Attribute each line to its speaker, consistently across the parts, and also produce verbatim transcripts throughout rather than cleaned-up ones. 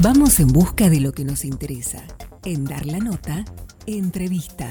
Speaker 1: Vamos en busca de lo que nos interesa. En Dar la Nota, entrevista.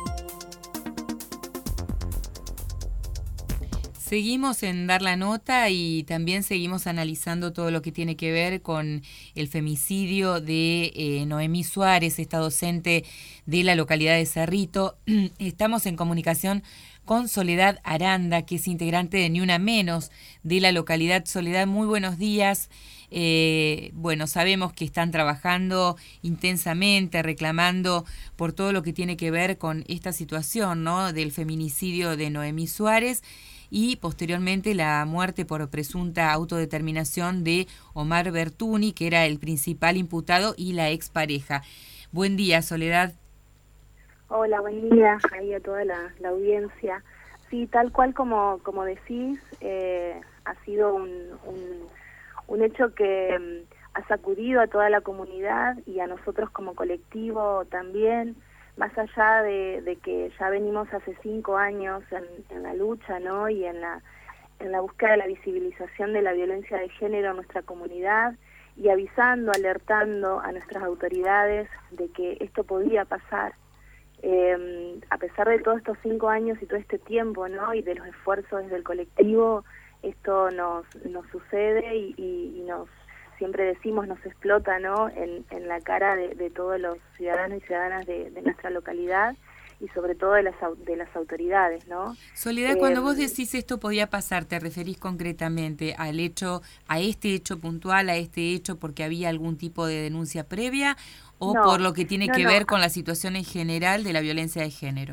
Speaker 2: Seguimos en Dar la Nota y también seguimos analizando todo lo que tiene que ver con el femicidio de eh, Noemí Suárez, esta docente de la localidad de Cerrito. Estamos en comunicación con Soledad Aranda, que es integrante de Ni Una Menos de la localidad. Soledad, muy buenos días. Eh, bueno, sabemos que están trabajando intensamente, reclamando por todo lo que tiene que ver con esta situación, ¿no?, del feminicidio de Noemí Suárez y posteriormente la muerte por presunta autodeterminación de Omar Bertuni, que era el principal imputado y la expareja. Buen día, Soledad.
Speaker 3: Hola, buen día ahí a toda la, la audiencia. Sí, tal cual como, como decís, eh, ha sido un, un, un hecho que um, ha sacudido a toda la comunidad y a nosotros como colectivo también, más allá de, de que ya venimos hace cinco años en, en la lucha, ¿no?, y en la, en la búsqueda de la visibilización de la violencia de género en nuestra comunidad y avisando, alertando a nuestras autoridades de que esto podía pasar. Eh, a pesar de todos estos cinco años y todo este tiempo, ¿no?, y de los esfuerzos desde el colectivo, esto nos, nos sucede y, y, y nos, siempre decimos, nos explota, ¿no?, en, en la cara de, de todos los ciudadanos y ciudadanas de, de nuestra localidad y sobre todo de las, de las autoridades, ¿no?
Speaker 2: Soledad,
Speaker 3: eh,
Speaker 2: cuando vos decís esto podía pasar, ¿te referís concretamente al hecho, a este hecho puntual, a este hecho porque había algún tipo de denuncia previa o
Speaker 3: no,
Speaker 2: por lo que tiene
Speaker 3: no,
Speaker 2: que
Speaker 3: no.
Speaker 2: ver con la situación en general de la violencia de género?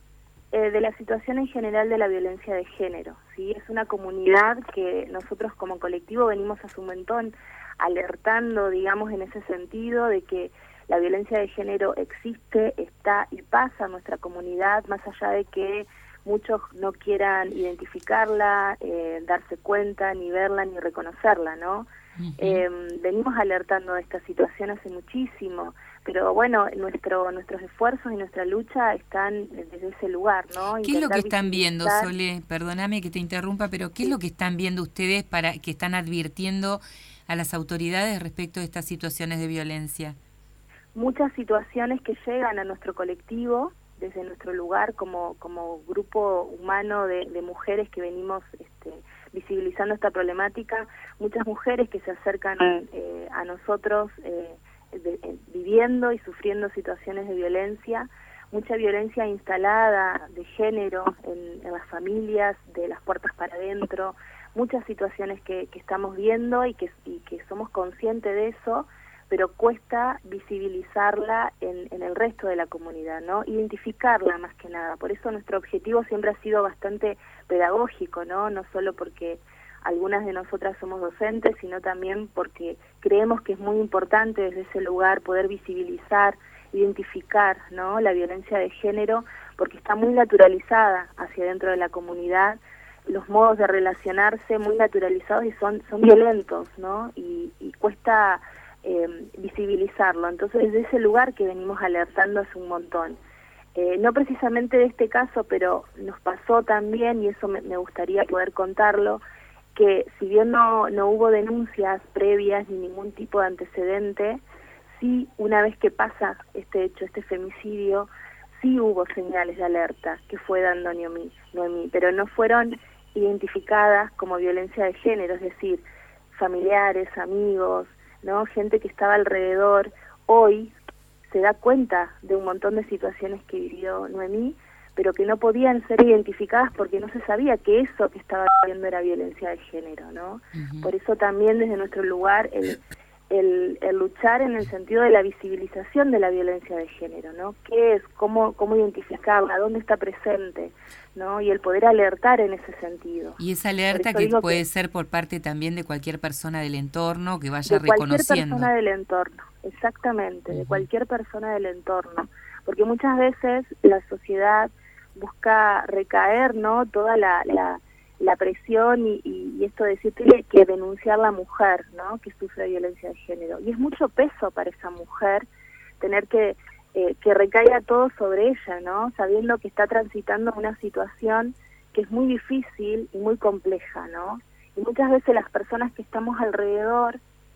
Speaker 3: Eh, de la situación en general de la violencia de género, ¿sí? Es una comunidad que nosotros como colectivo venimos hace un montón alertando, digamos, en ese sentido de que la violencia de género existe, está y pasa en nuestra comunidad, más allá de que muchos no quieran identificarla, eh, darse cuenta, ni verla, ni reconocerla, ¿no? Uh-huh. Eh, venimos alertando de esta situación hace muchísimo, pero bueno, nuestro nuestros esfuerzos y nuestra lucha están desde ese lugar, ¿no?
Speaker 2: ¿Qué es lo que están viendo,
Speaker 3: visibilizar...
Speaker 2: Sole? Perdóname que te interrumpa, pero ¿qué sí. es lo que están viendo ustedes para que están advirtiendo a las autoridades respecto de estas situaciones de violencia?
Speaker 3: Muchas situaciones que llegan a nuestro colectivo, desde nuestro lugar como, como grupo humano de, de mujeres que venimos este, visibilizando esta problemática, muchas mujeres que se acercan eh, a nosotros eh, de, eh, viviendo y sufriendo situaciones de violencia, mucha violencia instalada de género en, en las familias, de las puertas para adentro, muchas situaciones que, que estamos viendo y que, y que somos conscientes de eso, pero cuesta visibilizarla en, en el resto de la comunidad, ¿no? Identificarla más que nada. Por eso nuestro objetivo siempre ha sido bastante pedagógico, ¿no? No solo porque algunas de nosotras somos docentes, sino también porque creemos que es muy importante desde ese lugar poder visibilizar, identificar, ¿no?, la violencia de género, porque está muy naturalizada hacia dentro de la comunidad, los modos de relacionarse muy naturalizados y son, son violentos, ¿no? Y, y cuesta... Eh, visibilizarlo. Entonces, desde ese lugar que venimos alertando hace un montón. Eh, no precisamente de este caso, pero nos pasó también, y eso me, me gustaría poder contarlo, que si bien no, no hubo denuncias previas ni ningún tipo de antecedente, sí, una vez que pasa este hecho, este femicidio, sí hubo señales de alerta que fue dando Noemí, Noemí, pero no fueron identificadas como violencia de género, es decir, familiares, amigos, ¿no?, gente que estaba alrededor, hoy se da cuenta de un montón de situaciones que vivió Noemí, pero que no podían ser identificadas porque no se sabía que eso que estaba viviendo era violencia de género, ¿no? Uh-huh. Por eso también desde nuestro lugar el, el, el luchar en el sentido de la visibilización de la violencia de género, ¿no? ¿Qué es? ¿Cómo, cómo identificarla? ¿Dónde está presente? ¿No? Y el poder alertar en ese sentido.
Speaker 2: Y esa alerta que puede que ser por parte también de cualquier persona del entorno que vaya
Speaker 3: de
Speaker 2: reconociendo.
Speaker 3: De cualquier persona del entorno, exactamente, uh-huh. de cualquier persona del entorno. Porque muchas veces la sociedad busca recaer, ¿no?, toda la, la, la presión y, y, y esto de decir que, que denunciar a la mujer, ¿no?, que sufre violencia de género. Y es mucho peso para esa mujer tener que... Eh, que recaiga todo sobre ella, ¿no?, sabiendo que está transitando una situación que es muy difícil y muy compleja, ¿no? Y muchas veces las personas que estamos alrededor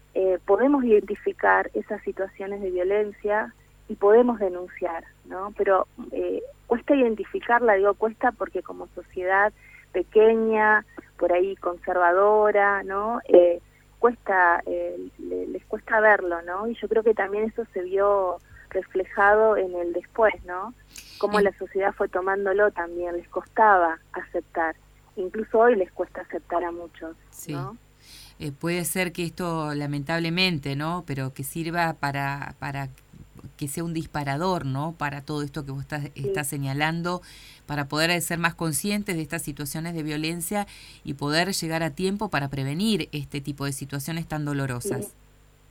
Speaker 3: eh, podemos identificar esas situaciones de violencia y podemos denunciar, ¿no? Pero eh, cuesta identificarla, digo cuesta porque como sociedad pequeña, por ahí conservadora, ¿no? Eh, cuesta, eh, le, les cuesta verlo, ¿no? Y yo creo que también eso se vio reflejado en el después, ¿no? Cómo
Speaker 2: sí.
Speaker 3: la sociedad fue tomándolo también, les costaba aceptar. Incluso hoy les cuesta aceptar a muchos,
Speaker 2: sí.
Speaker 3: ¿no?
Speaker 2: Eh, puede ser que esto, lamentablemente, ¿no? Pero que sirva para, para que sea un disparador, ¿no? Para todo esto que vos estás,
Speaker 3: Sí.
Speaker 2: estás señalando, para poder ser más conscientes de estas situaciones de violencia y poder llegar a tiempo para prevenir este tipo de situaciones tan dolorosas.
Speaker 3: Sí.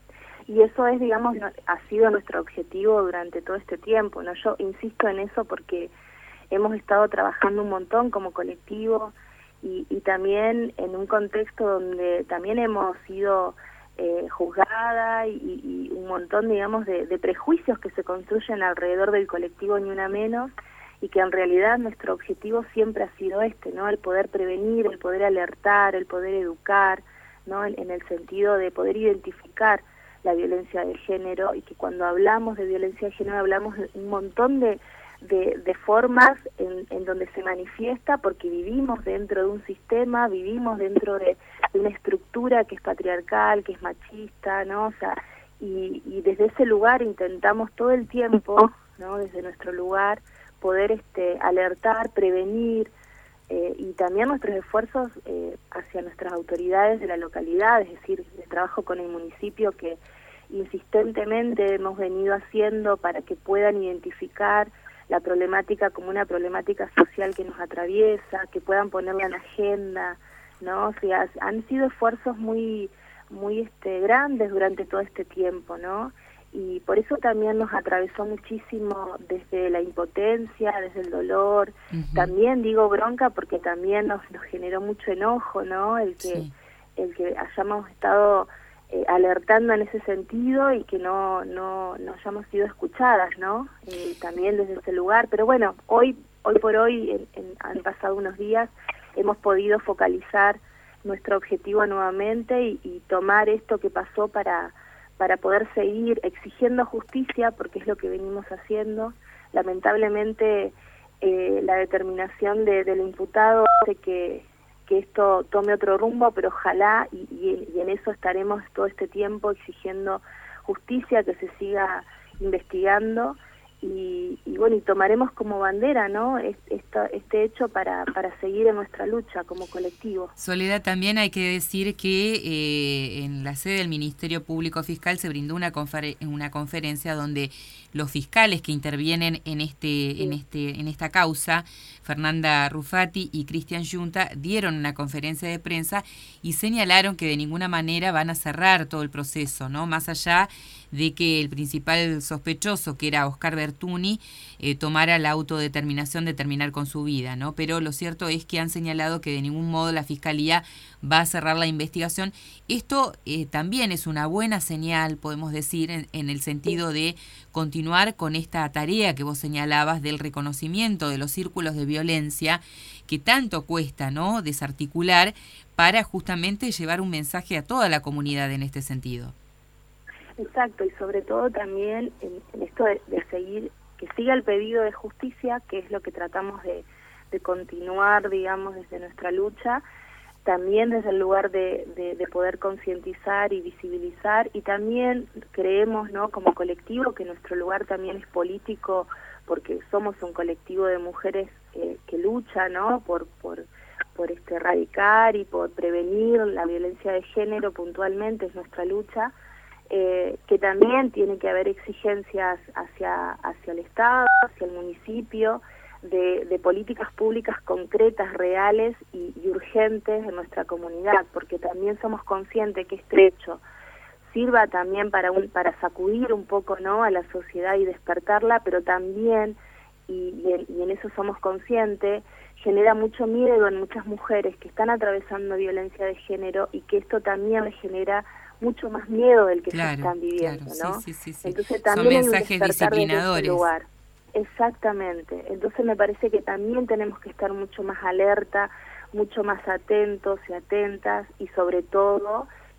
Speaker 3: Y eso es, digamos, no, ha sido nuestro objetivo durante todo este tiempo, ¿no? Yo insisto en eso porque hemos estado trabajando un montón como colectivo y, y también en un contexto donde también hemos sido eh, juzgada y, y un montón, digamos, de, de prejuicios que se construyen alrededor del colectivo Ni Una Menos, y que en realidad nuestro objetivo siempre ha sido este, ¿no? El poder prevenir, el poder alertar, el poder educar, ¿no? En, en el sentido de poder identificar la violencia de género, y que cuando hablamos de violencia de género hablamos de un montón de, de, de formas en, en donde se manifiesta, porque vivimos dentro de un sistema, vivimos dentro de, de una estructura que es patriarcal, que es machista, ¿no? O sea, y, y desde ese lugar intentamos todo el tiempo, ¿no? Desde nuestro lugar poder este alertar, prevenir, eh, y también nuestros esfuerzos eh, hacia nuestras autoridades de la localidad, es decir, el trabajo con el municipio que insistentemente hemos venido haciendo para que puedan identificar la problemática como una problemática social que nos atraviesa, que puedan ponerla en agenda, ¿no? O sea, han sido esfuerzos muy muy este grandes durante todo este tiempo, ¿no? Y por eso también nos atravesó muchísimo desde la impotencia, desde el dolor, uh-huh. También digo bronca porque también nos, nos generó mucho enojo, ¿no? El que sí. el que hayamos estado eh, alertando en ese sentido y que no no no hayamos sido escuchadas, ¿no? Eh, también desde ese lugar, pero bueno, hoy hoy por hoy en, en, han pasado unos días, hemos podido focalizar nuestro objetivo nuevamente y, y tomar esto que pasó para para poder seguir exigiendo justicia, porque es lo que venimos haciendo. Lamentablemente, eh, la determinación de, del imputado hace que, que esto tome otro rumbo, pero ojalá, y, y, y en eso estaremos todo este tiempo exigiendo justicia, que se siga investigando, y, y bueno, y tomaremos como bandera, ¿no? Este, este hecho para, para seguir en nuestra lucha como colectivo.
Speaker 2: Soledad, también hay que decir que eh, en la sede del Ministerio Público Fiscal se brindó una, confer- una conferencia donde los fiscales que intervienen en este, sí. en este, en esta causa, Fernanda Ruffati y Cristian Yunta, dieron una conferencia de prensa y señalaron que de ninguna manera van a cerrar todo el proceso, ¿no? Más allá de que el principal sospechoso, que era Oscar Bertuni, eh, tomara la autodeterminación de terminar con su vida, ¿no? Pero lo cierto es que han señalado que de ningún modo la Fiscalía va a cerrar la investigación. Esto eh, también es una buena señal, podemos decir, en, en el sentido de continuar con esta tarea que vos señalabas del reconocimiento de los círculos de violencia que tanto cuesta, ¿no?, desarticular, para justamente llevar un mensaje a toda la comunidad en este sentido.
Speaker 3: Exacto, y sobre todo también en, en esto de, de seguir, que siga el pedido de justicia, que es lo que tratamos de, de continuar, digamos, desde nuestra lucha, también desde el lugar de, de, de poder concientizar y visibilizar, y también creemos, ¿no?, como colectivo, que nuestro lugar también es político, porque somos un colectivo de mujeres eh, que lucha, ¿no?, por, por, por este, erradicar y por prevenir la violencia de género puntualmente, es nuestra lucha. Eh, que también tiene que haber exigencias hacia hacia el Estado, hacia el municipio, de, de políticas públicas concretas, reales y, y urgentes en nuestra comunidad, porque también somos conscientes que este hecho sirva también para un para sacudir un poco, ¿no?, a la sociedad y despertarla, pero también, y, y, en, y en eso somos conscientes, genera mucho miedo en muchas mujeres que están atravesando violencia de género, y que esto también les genera mucho más miedo del que
Speaker 2: claro,
Speaker 3: se están viviendo,
Speaker 2: claro,
Speaker 3: ¿no?
Speaker 2: Sí, sí, sí, sí.
Speaker 3: Entonces también
Speaker 2: son mensajes disciplinadores.
Speaker 3: Lugar. Exactamente. Entonces me parece que también tenemos que estar mucho más alerta, mucho más atentos y atentas, y sobre todo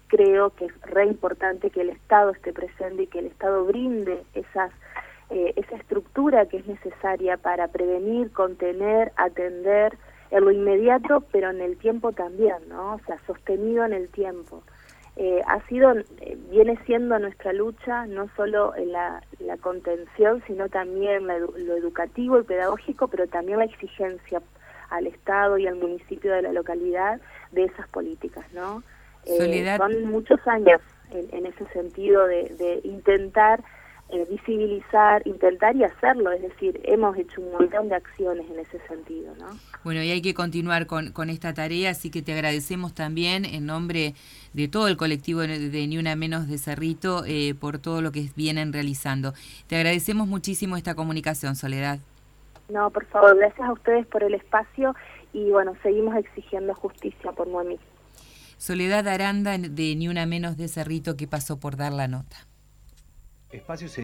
Speaker 3: creo que es re importante que el Estado esté presente y que el Estado brinde esas eh, esa estructura que es necesaria para prevenir, contener, atender en lo inmediato, pero en el tiempo también, ¿no? O sea, sostenido en el tiempo. Eh, ha sido, eh, viene siendo nuestra lucha no solo en la, la contención, sino también la, lo educativo y pedagógico, pero también la exigencia al Estado y al municipio de la localidad de esas políticas, ¿no? Eh,
Speaker 2: Soledad.
Speaker 3: Son muchos años en, en ese sentido de, de intentar eh, visibilizar, intentar y hacerlo, es decir, hemos hecho un montón de acciones en ese sentido, ¿no?
Speaker 2: Bueno, y hay que continuar con, con esta tarea, así que te agradecemos también en nombre de todo el colectivo de, de Ni Una Menos de Cerrito eh, por todo lo que vienen realizando. Te agradecemos muchísimo esta comunicación, Soledad.
Speaker 3: No, por favor, gracias a ustedes por el espacio y bueno, seguimos exigiendo justicia por Noemí.
Speaker 2: Soledad Aranda de Ni Una Menos de Cerrito, que pasó por Dar la Nota.
Speaker 4: Espacio